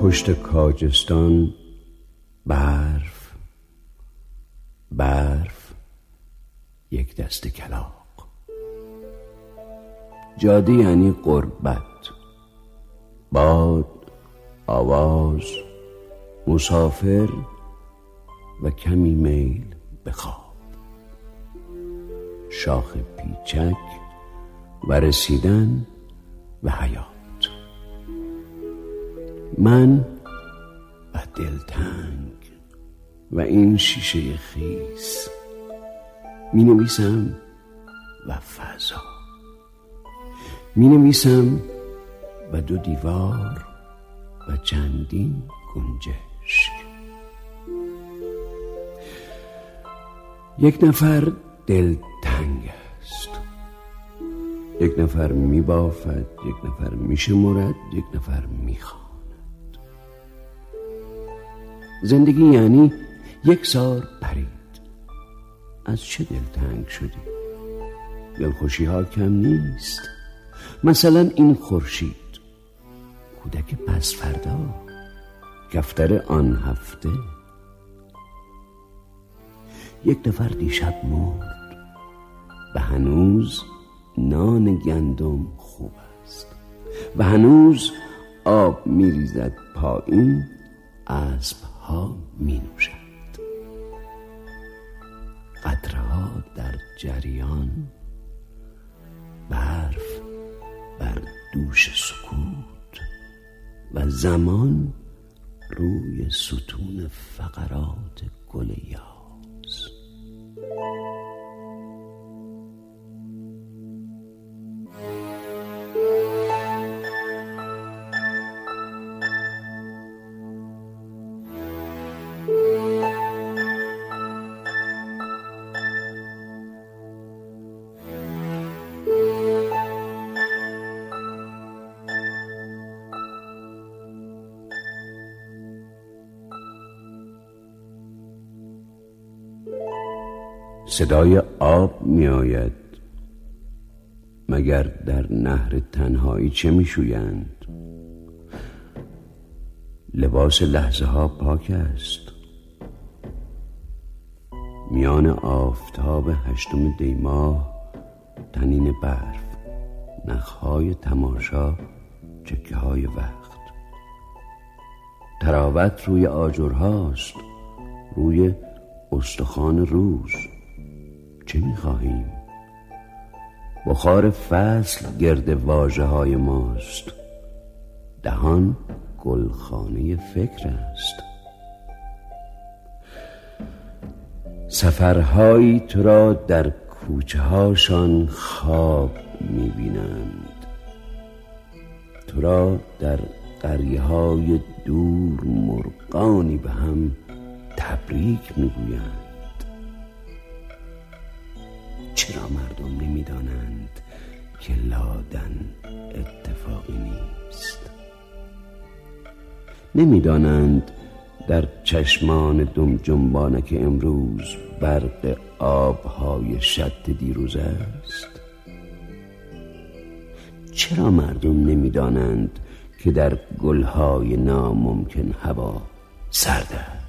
پشت کاجستان برف، برف، یک دست کلاغ. جاده یعنی غربت، باد، آواز، مسافر و کمی میل به خواب، شاخ پیچک و رسیدن و حیات. من و دلتنگ و این شیشه خیس، می نویسم و فضا، می نویسم و دو دیوار و چندین گنجشک. یک نفر دلتنگ است، یک نفر می بافد، یک نفر می شمرد، یک نفر می خواند. زندگی یعنی یک سال پرید. از چه دلتنگ شدی؟ دلخوشی ها کم نیست. مثلا این خورشید، کودک پس فردا، کفتر آن هفته. یک نفر دیشب مرد و هنوز نان گندم خوب است و هنوز آب می ریزد پایین، اسب ها می نوشند. قطرها در جریان، برف بر دوش سکوت و زمان روی ستون فقرات گل یاس. صدای آب می آید. مگر در نهر تنهایی چه می شویند؟ لباس لحظه ها پاک است. میان آفتاب 8 دی ماه، تنین برف، نخهای تماشا، چکه های وقت. تراوت روی آجرهاست، روی استخوان روز. چه می‌خواهیم؟ بخار فصل گرد واژه های ماست. دهان گلخانه فکر است. سفرهایی تو را در کوچه هاشان خواب می‌بینند، تو را در قریه های دور مرغانی به هم تبریک می‌گویند. چرا مردم نمی‌دانند که لادن اتفاقی نیست؟ نمی‌دانند در چشمان دم جنبانک امروز برق آب‌های شط دیروز است؟ چرا مردم نمی‌دانند که در گل‌های ناممکن هوا سرد است؟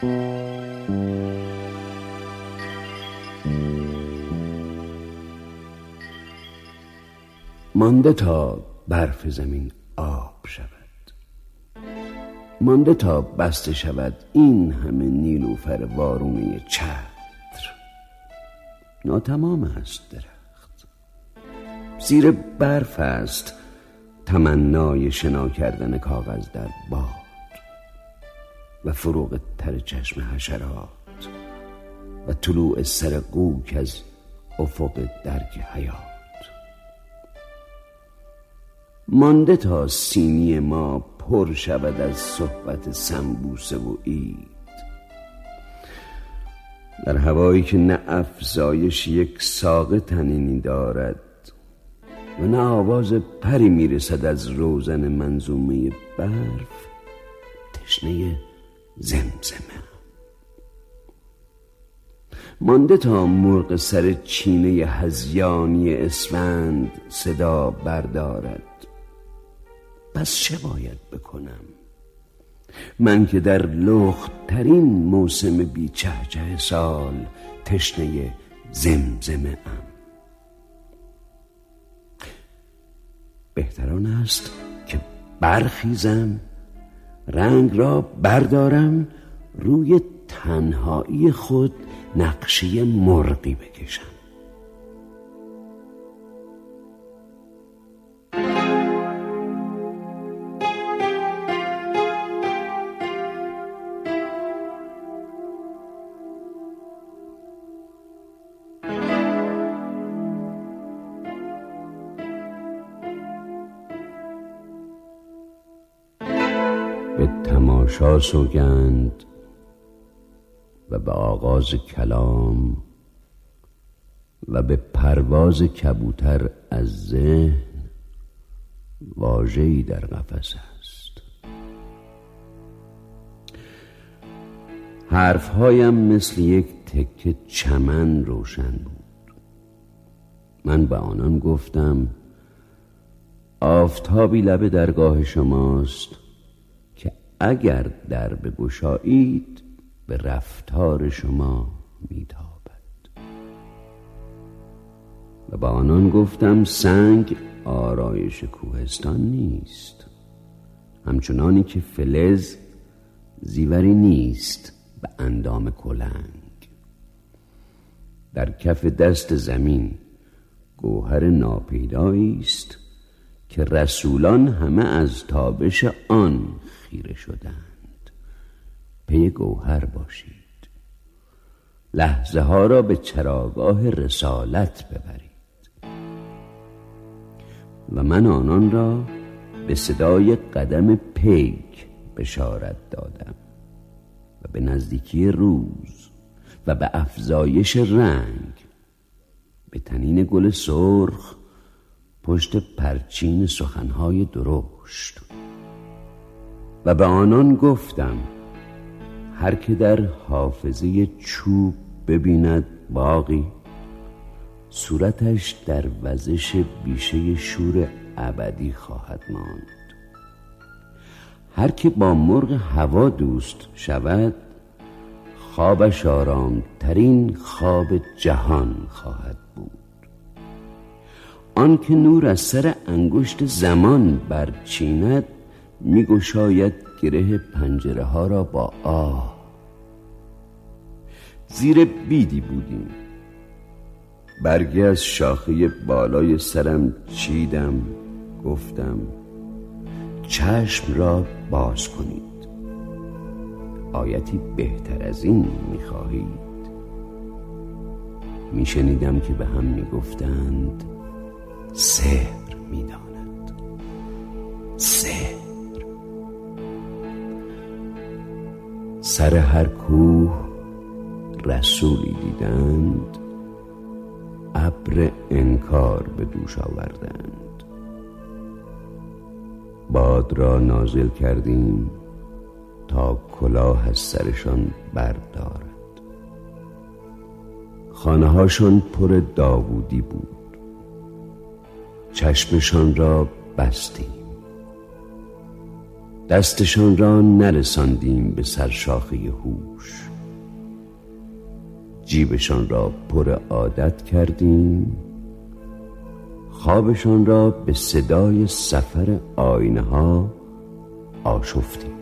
مانده تا برف زمین آب شود، مانده تا بسته شود این همه نیلوفر وارونه چتر. ناتمام است درخت، زیر برف است تمنای شنا کردن کاغذ در باد و فروغ تر چشم حشرات و طلوع سر قوک از افق درک حیات. مانده تا سینی ما پر شود از صحبت سنبوسه و عید، در هوایی که نه افزایش یک ساق تنینی دارد و نه آواز پری میرسد از روزن منظومه برف. تشنه زمزمه مانده تا مرغ سر چینه هذیانی اسفند صدا بردارد. پس چه باید بکنم من که در لخت ترین موسم بیچهچه سال تشنه زمزمه ام؟ بهتران است که برخیزم، رنگ را بردارم، روی تنهایی خود نقشه مرغی بکشم. به تماشا سوگند و به آغاز کلام و به پرواز کبوتر از ذهن واژه‌ای در قفس است. حرفهایم مثل یک تکه چمن روشن بود. من به آنان گفتم آفتابی لب درگاه شماست که اگر در بگشایید به رفتار شما میتابد. و با آنان گفتم سنگ آرایش کوهستان نیست، همچنانی که فلز زیوری نیست به اندام کلنگ. در کف دست زمین گوهر ناپیدایی است که رسولان همه از تابش آن خیره شدند. پی گوهر باشید، لحظه ها را به چراگاه رسالت ببرید. و من آنان را به صدای قدم پیک بشارت دادم و به نزدیکی روز و به افزایش رنگ، به تنین گل سرخ پشت پرچین سخنهای درشت. و به آنان گفتم هر که در حافظه چوب ببیند باغی، صورتش در وزش بیشه شور ابدی خواهد ماند. هر که با مرغ هوا دوست شود، خوابش آرام ترین خواب جهان خواهد بود. آن که نور از سر انگشت زمان برچیند، میگشاید گره پنجره ها را با آه. زیر بیدی بودیم، برگی از شاخه بالای سرم چیدم، گفتم چشم را باز کنید، آیتی بهتر از این میخواهید؟ میشنیدم که به هم میگفتند سحر میداند، سحر. سر هر کوه رسولی دیدند، ابر انکار به دوش آوردند. باد را نازل کردیم تا کلاه از سرشان بردارد. خانه هاشون پر داوودی بود، چشمشان را بستیم. دستشان را نرساندیم به سرشاخه هوش. جیبشان را پر عادت کردیم، خوابشان را به صدای سفر آینه ها آشفتیم.